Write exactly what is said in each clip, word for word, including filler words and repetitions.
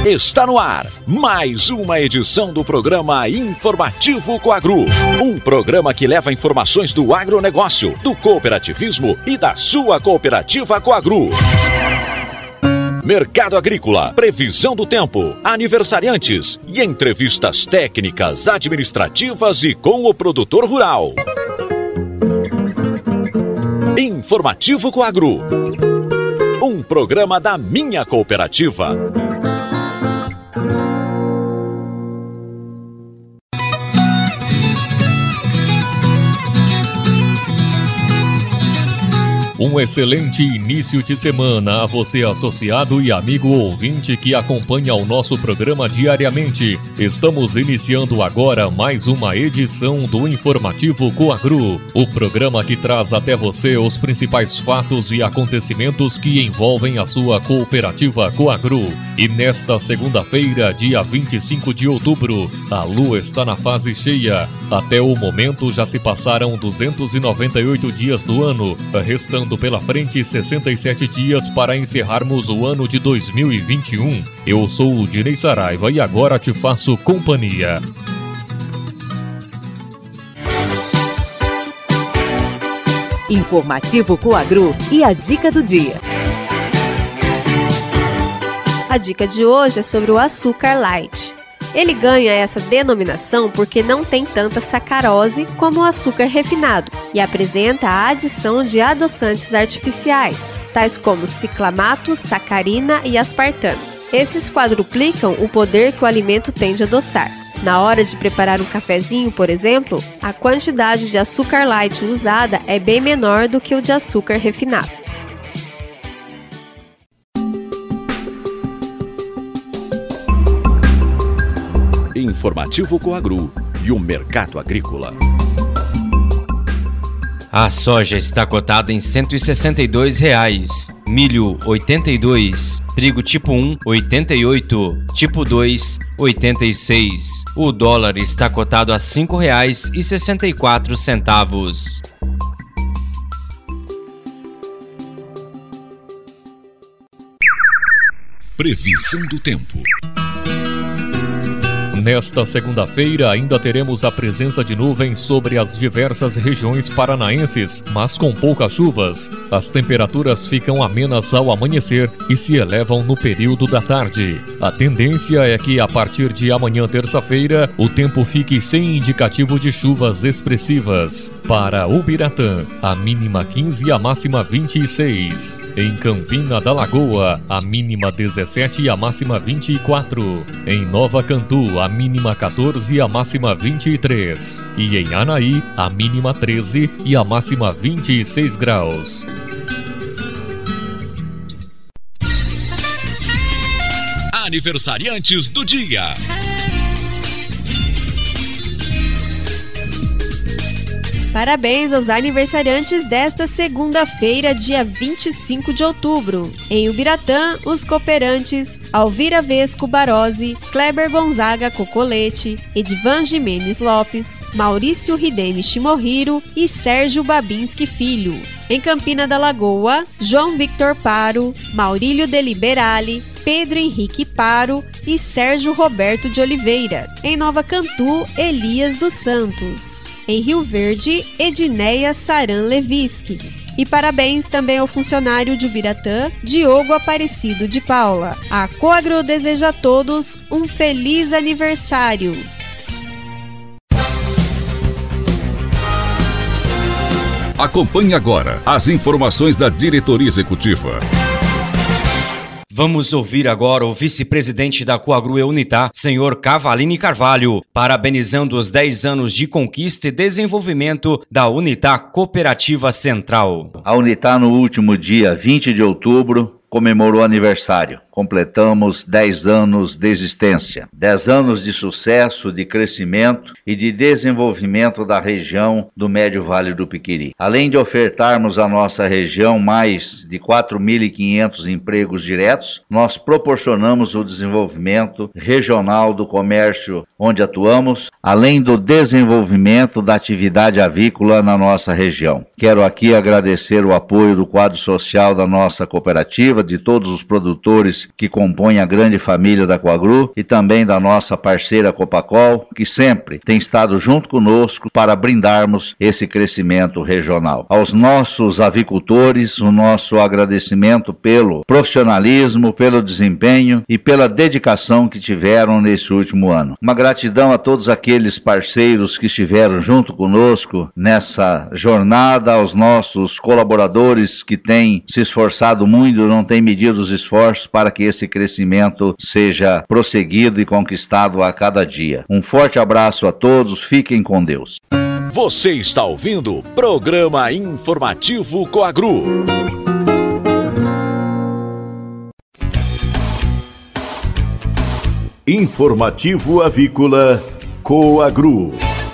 Está no ar mais uma edição do programa Informativo Coagro. Um programa que leva informações do agronegócio, do cooperativismo e da sua cooperativa Coagro. Mercado agrícola, previsão do tempo, aniversariantes e entrevistas técnicas, administrativas e com o produtor rural. Informativo Coagro. Um programa da minha cooperativa. Um excelente início de semana a você, associado e amigo ouvinte que acompanha o nosso programa diariamente. Estamos iniciando agora mais uma edição do Informativo Coagro, o programa que traz até você os principais fatos e acontecimentos que envolvem a sua cooperativa Coagro. E nesta segunda-feira, dia vinte e cinco de outubro, a lua está na fase cheia. Até o momento já se passaram duzentos e noventa e oito dias do ano, restando pela frente sessenta e sete dias para encerrarmos o ano de dois mil e vinte e um. Eu sou o Dinei Saraiva e agora te faço companhia. Informativo Coagro e a dica do dia. A dica de hoje é sobre o açúcar light. Ele ganha essa denominação porque não tem tanta sacarose como o açúcar refinado e apresenta a adição de adoçantes artificiais, tais como ciclamato, sacarina e aspartame. Esses quadruplicam o poder que o alimento tem de adoçar. Na hora de preparar um cafezinho, por exemplo, a quantidade de açúcar light usada é bem menor do que o de açúcar refinado. Informativo Coagro e o mercado agrícola. A soja está cotada em cento e sessenta e dois reais, milho oitenta e dois, trigo tipo um oitenta e oito, tipo dois oitenta e seis. O dólar está cotado a cinco reais e sessenta e quatro centavos. Previsão do tempo. Nesta segunda-feira ainda teremos a presença de nuvens sobre as diversas regiões paranaenses, mas com poucas chuvas. As temperaturas ficam amenas ao amanhecer e se elevam no período da tarde. A tendência é que a partir de amanhã, terça-feira, o tempo fique sem indicativo de chuvas expressivas. Para Ubiratã, a mínima quinze e a máxima vinte e seis. Em Campina da Lagoa, a mínima dezessete e a máxima vinte e quatro. Em Nova Cantu, a mínima quatorze e a máxima vinte e três. E em Anaí, a mínima treze e a máxima vinte e seis graus. Aniversariantes do dia. Parabéns aos aniversariantes desta segunda-feira, dia vinte e cinco de outubro. Em Ubiratã, os cooperantes Alvira Vesco Barozzi, Kleber Gonzaga Cocolete, Edvan Jimenez Lopes, Maurício Rideme Shimohiro e Sérgio Babinski Filho. Em Campina da Lagoa, João Victor Paro, Maurílio de Liberali, Pedro Henrique Paro e Sérgio Roberto de Oliveira. Em Nova Cantu, Elias dos Santos. Em Rio Verde, Edneia Saran Leviski. E parabéns também ao funcionário de Ubiratã, Diogo Aparecido de Paula. A Coagro deseja a todos um feliz aniversário. Acompanhe agora as informações da diretoria executiva. Vamos ouvir agora o vice-presidente da Coagro Unitá, senhor Cavalini Carvalho, parabenizando os dez anos de conquista e desenvolvimento da Unitá Cooperativa Central. A Unitá, no último dia vinte de outubro, comemorou aniversário. Completamos dez anos de existência, dez anos de sucesso, de crescimento e de desenvolvimento da região do Médio Vale do Piquiri. Além de ofertarmos à nossa região mais de quatro mil e quinhentos empregos diretos, nós proporcionamos o desenvolvimento regional do comércio onde atuamos, além do desenvolvimento da atividade avícola na nossa região. Quero aqui agradecer o apoio do quadro social da nossa cooperativa, de todos os produtores aqueles que compõem a grande família da Coagru e também da nossa parceira Copacol, que sempre tem estado junto conosco para brindarmos esse crescimento regional. Aos nossos avicultores, o nosso agradecimento pelo profissionalismo, pelo desempenho e pela dedicação que tiveram nesse último ano. Uma gratidão a todos aqueles parceiros que estiveram junto conosco nessa jornada, aos nossos colaboradores que têm se esforçado muito, não têm medido os esforços para que esse crescimento seja prosseguido e conquistado a cada dia. Um forte abraço a todos, fiquem com Deus. Você está ouvindo o Programa Informativo Coagru. Informativo Avícola Coagru.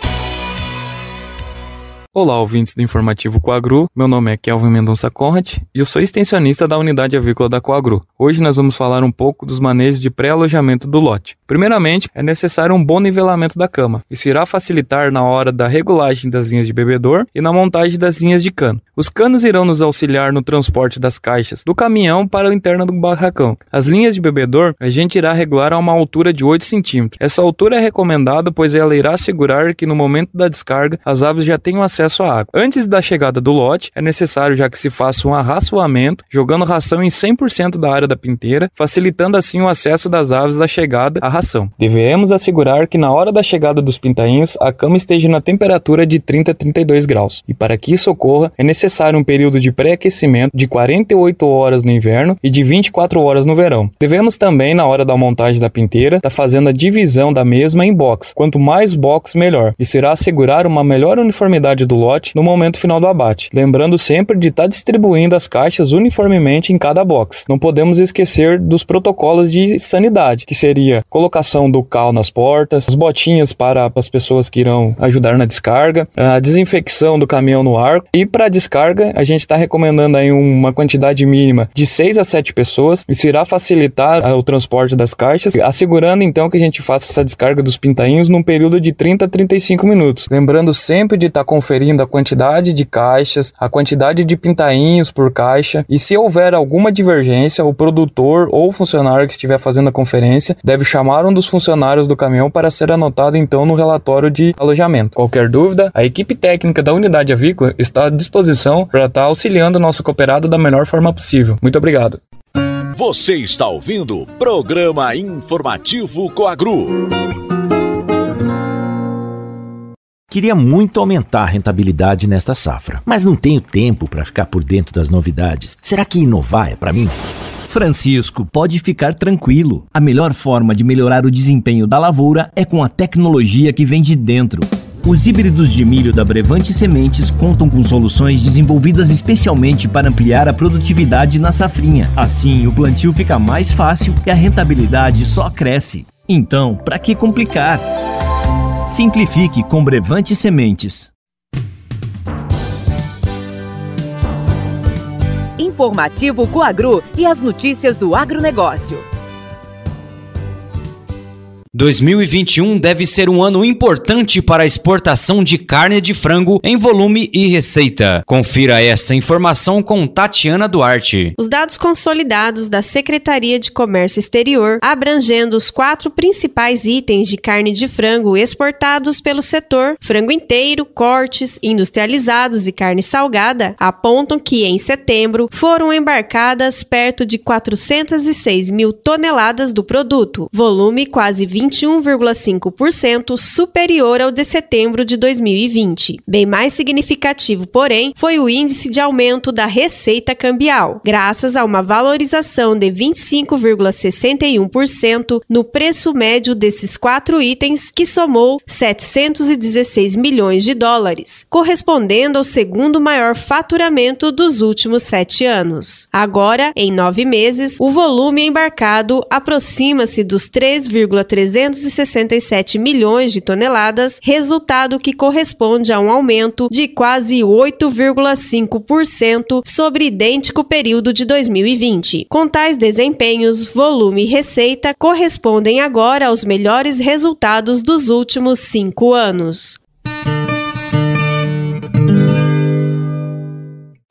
Olá, ouvintes do Informativo Coagru, meu nome é Kelvin Mendonça Conrad e eu sou extensionista da Unidade Avícola da Coagru. Hoje nós vamos falar um pouco dos manejos de pré-alojamento do lote. Primeiramente, é necessário um bom nivelamento da cama. Isso irá facilitar na hora da regulagem das linhas de bebedor e na montagem das linhas de cano. Os canos irão nos auxiliar no transporte das caixas do caminhão para a interna do barracão. As linhas de bebedor, a gente irá regular a uma altura de oito centímetros. Essa altura é recomendada, pois ela irá assegurar que no momento da descarga, as aves já tenham acesso à água. Antes da chegada do lote, é necessário já que se faça um arraçoamento, jogando ração em cem por cento da área da pinteira, facilitando assim o acesso das aves da chegada à ração. Devemos assegurar que na hora da chegada dos pintainhos, a cama esteja na temperatura de trinta a trinta e dois graus. E para que isso ocorra, é necessário um período de pré-aquecimento de quarenta e oito horas no inverno e de vinte e quatro horas no verão. Devemos também, na hora da montagem da pinteira, estar fazendo a divisão da mesma em box. Quanto mais box, melhor. Isso irá assegurar uma melhor uniformidade do lote no momento final do abate. Lembrando sempre de estar distribuindo as caixas uniformemente em cada box. Não podemos esquecer dos protocolos de sanidade, que seria colocação do cal nas portas, as botinhas para as pessoas que irão ajudar na descarga, a desinfecção do caminhão no arco e para a descarga a gente está recomendando aí uma quantidade mínima de seis a sete pessoas. Isso irá facilitar o transporte das caixas, assegurando então que a gente faça essa descarga dos pintainhos num período de trinta a trinta e cinco minutos. Lembrando sempre de estar conferindo a quantidade de caixas, a quantidade de pintainhos por caixa e se houver alguma divergência, o produtor ou o funcionário que estiver fazendo a conferência deve chamar um dos funcionários do caminhão para ser anotado então no relatório de alojamento. Qualquer dúvida, a equipe técnica da Unidade Avícola está à disposição para estar auxiliando o nosso cooperado da melhor forma possível. Muito obrigado. Você está ouvindo o Programa Informativo Coagru. Queria muito aumentar a rentabilidade nesta safra, mas não tenho tempo para ficar por dentro das novidades. Será que inovar é para mim? Francisco, pode ficar tranquilo. A melhor forma de melhorar o desempenho da lavoura é com a tecnologia que vem de dentro. Os híbridos de milho da Brevante Sementes contam com soluções desenvolvidas especialmente para ampliar a produtividade na safrinha. Assim, o plantio fica mais fácil e a rentabilidade só cresce. Então, para que complicar? Simplifique com Brevante Sementes. Informativo Coagru e as notícias do agronegócio. dois mil e vinte e um deve ser um ano importante para a exportação de carne de frango em volume e receita. Confira essa informação com Tatiana Duarte. Os dados consolidados da Secretaria de Comércio Exterior, abrangendo os quatro principais itens de carne de frango exportados pelo setor, frango inteiro, cortes, industrializados e carne salgada, apontam que em setembro foram embarcadas perto de quatrocentas e seis mil toneladas do produto, volume quase vinte e um vírgula cinco por cento superior ao de setembro de dois mil e vinte. Bem mais significativo, porém, foi o índice de aumento da receita cambial, graças a uma valorização de vinte e cinco vírgula sessenta e um por cento no preço médio desses quatro itens, que somou setecentos e dezesseis milhões de dólares, correspondendo ao segundo maior faturamento dos últimos sete anos. Agora, em nove meses, o volume embarcado aproxima-se dos três vírgula trezentos e sessenta e sete milhões de toneladas, resultado que corresponde a um aumento de quase oito vírgula cinco por cento sobre idêntico período de dois mil e vinte. Com tais desempenhos, volume e receita correspondem agora aos melhores resultados dos últimos cinco anos.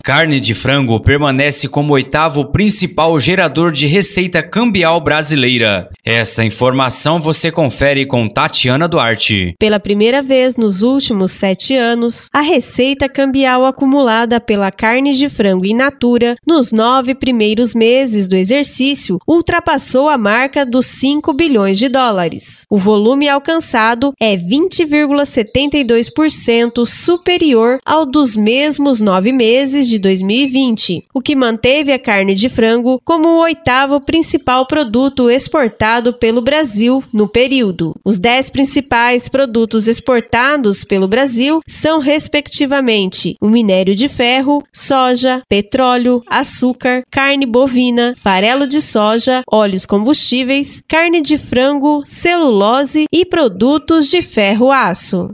Carne de frango permanece como oitavo principal gerador de receita cambial brasileira. Essa informação você confere com Tatiana Duarte. Pela primeira vez nos últimos sete anos, a receita cambial acumulada pela carne de frango in natura nos nove primeiros meses do exercício ultrapassou a marca dos cinco bilhões de dólares. O volume alcançado é vinte vírgula setenta e dois por cento superior ao dos mesmos nove meses de dois mil e vinte, o que manteve a carne de frango como o oitavo principal produto exportado pelo Brasil no período. Os dez principais produtos exportados pelo Brasil são, respectivamente, o minério de ferro, soja, petróleo, açúcar, carne bovina, farelo de soja, óleos combustíveis, carne de frango, celulose e produtos de ferro-aço.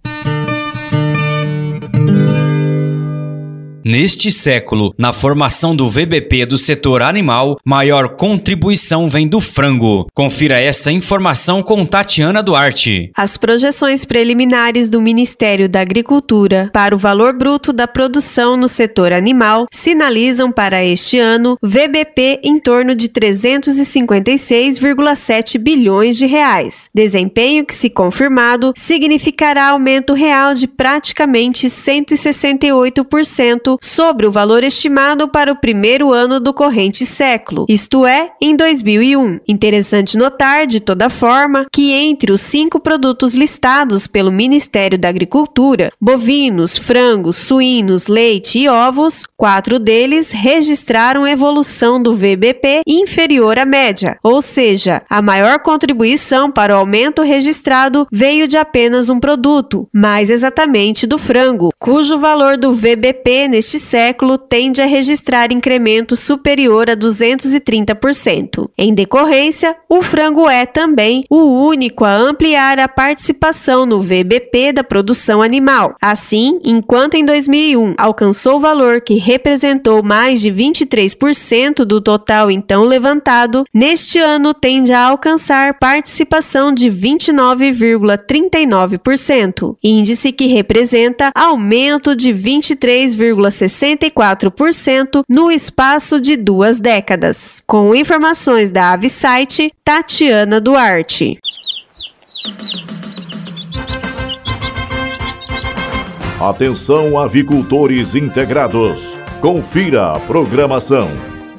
Neste século, na formação do V B P do setor animal, maior contribuição vem do frango. Confira essa informação com Tatiana Duarte. As projeções preliminares do Ministério da Agricultura para o valor bruto da produção no setor animal sinalizam para este ano V B P em torno de trezentos e cinquenta e seis vírgula sete bilhões de reais. Desempenho que, se confirmado, significará aumento real de praticamente cento e sessenta e oito por cento sobre o valor estimado para o primeiro ano do corrente século, isto é, em dois mil e um. Interessante notar, de toda forma, que entre os cinco produtos listados pelo Ministério da Agricultura, bovinos, frangos, suínos, leite e ovos, quatro deles registraram evolução do V B P inferior à média, ou seja, a maior contribuição para o aumento registrado veio de apenas um produto, mais exatamente do frango, cujo valor do V B P neste século tende a registrar incremento superior a duzentos e trinta por cento. Em decorrência, o frango é também o único a ampliar a participação no V B P da produção animal. Assim, enquanto em dois mil e um alcançou o valor que representou mais de vinte e três por cento do total então levantado, neste ano tende a alcançar participação de vinte e nove vírgula trinta e nove por cento, índice que representa aumento de vinte e três vírgula sessenta e quatro por cento no espaço de duas décadas. Com informações da Avisite, Tatiana Duarte. Atenção, avicultores integrados. Confira a programação.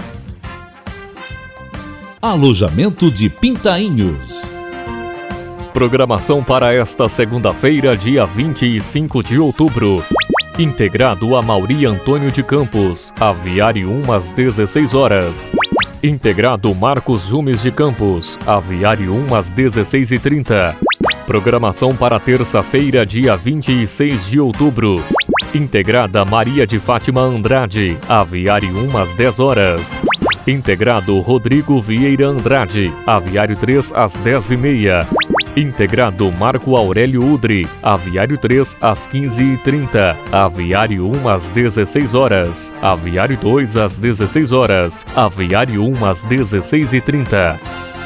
Alojamento de Pintainhos. Programação para esta segunda-feira, dia vinte e cinco de outubro. Integrado a Mauri Antônio de Campos, Aviário um às dezesseis horas. Integrado Marcos Jumes de Campos, Aviário um às dezesseis e trinta. Programação para terça-feira, dia vinte e seis de outubro. Integrada Maria de Fátima Andrade, Aviário um às dez horas. Integrado Rodrigo Vieira Andrade, Aviário três às dez e meia. Integrado Marco Aurélio Udri, Aviário três às quinze e trinta. Aviário um às dezesseis horas. Aviário dois às dezesseis horas. Aviário um às dezesseis e trinta.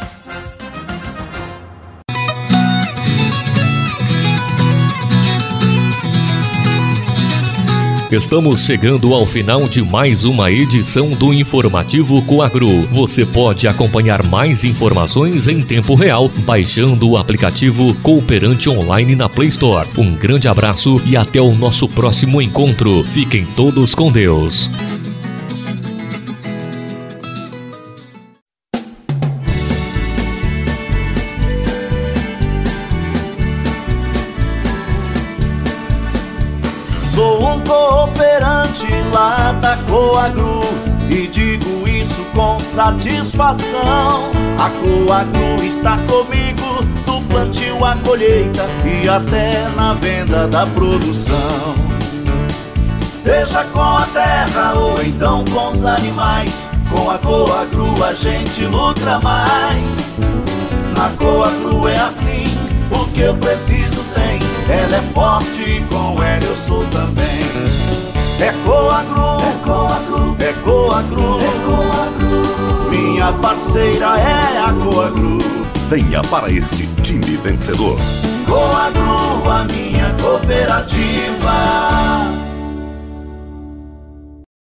Estamos chegando ao final de mais uma edição do Informativo Coagro. Você pode acompanhar mais informações em tempo real baixando o aplicativo Cooperante Online na Play Store. Um grande abraço e até o nosso próximo encontro. Fiquem todos com Deus. Sou um cooperante lá da Coagro e digo isso com satisfação. A Coagro está comigo do plantio à colheita e até na venda da produção. Seja com a terra ou então com os animais, com a Coagro a gente lucra mais. Na Coagro é assim, o que eu preciso tem. Ela é forte e com ela eu sou também. É Coagro, é Coagro, é Coagro, é Coagro. Minha parceira é a Coagro. Venha para este time vencedor. Coagro, a minha cooperativa.